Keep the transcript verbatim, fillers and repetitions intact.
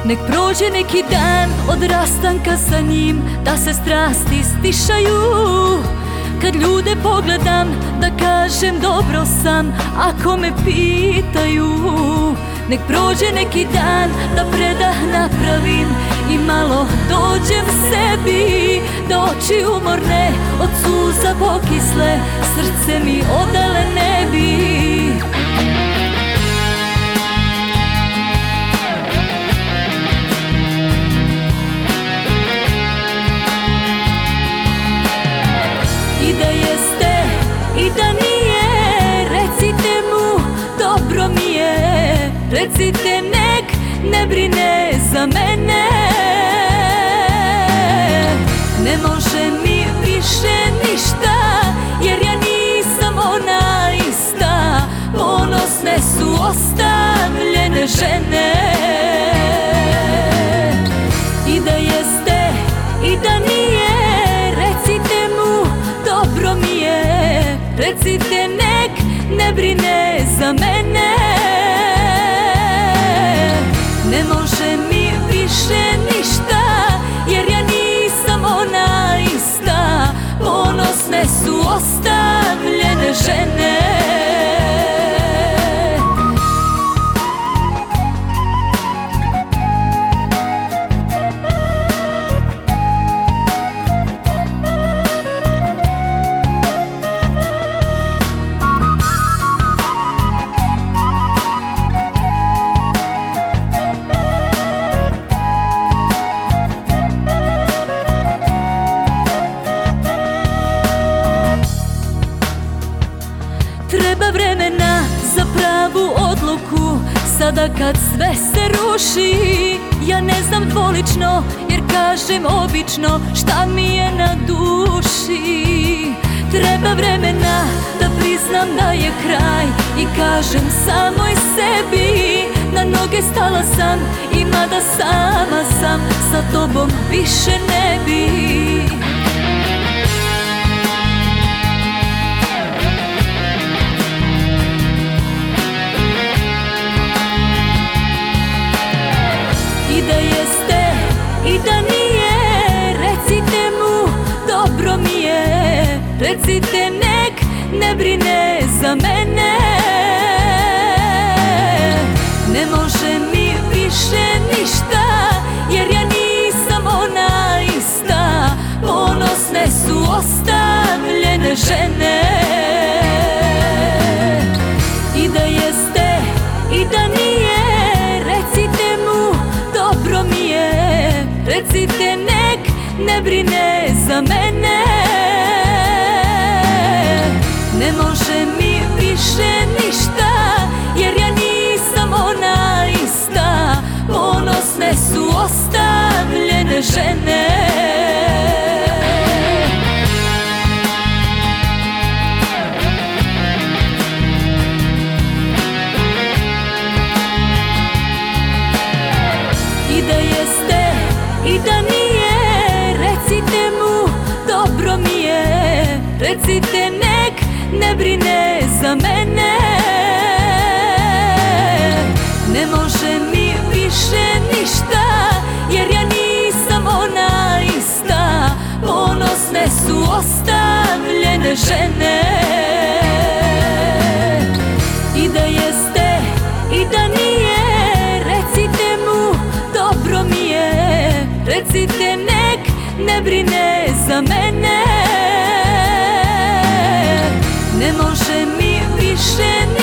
Nek prođe neki dan od rastanka sa njim, da se strasti stišaju. Kad ljude pogledam, da kažem dobro sam, ako me pitaju. Nek prođe neki dan, da predah napravim i malo dođem sebi, da oči umorne od suza pokisle, srce mi odale ne bi. I da jeste, i da nije, recite mu dobro mi je. Recite nek ne brine za mene. Ne može mi više ništa, jer ja nisam ona ista. Ponosne su ostavljene žene. I da jeste, i da nije, recite mu dobro mi je. Recite nek ne brine za mene. Ne može mi više ništa, jer ja nisam ona ista. Ponosne su ostavljene žene. Treba vremena za pravu odluku, sada kad sve se ruši. Ja ne znam dvolično, jer kažem obično šta mi je na duši. Treba vremena da priznam da je kraj i kažem samoj sebi, na noge stala sam i mada sama sam, sa tobom više ne bi. I da jeste, i da nije, recite mu dobro mi je. Recite nek ne brine za mene. Ne može mi više ništa, jer ja nisam ona ista. Ponosne su ostavljene žene. I da jeste, i da nije, recite mu dobro mi je. Recite nek ne brine za mene. Ne može mi više ništa, jer ja nisam ona ista. Ponosne su ostavljene žene. I da jeste, i da nije, recite mu dobro mi je. Recite nek ne brine za mene. Ne može mi više ništa, jer ja nisam ona ista. Ponosne su ostavljene žene. I da jeste, i da nije, recite mu dobro mi je. Recite nek ne brine za mene. Ne može mi više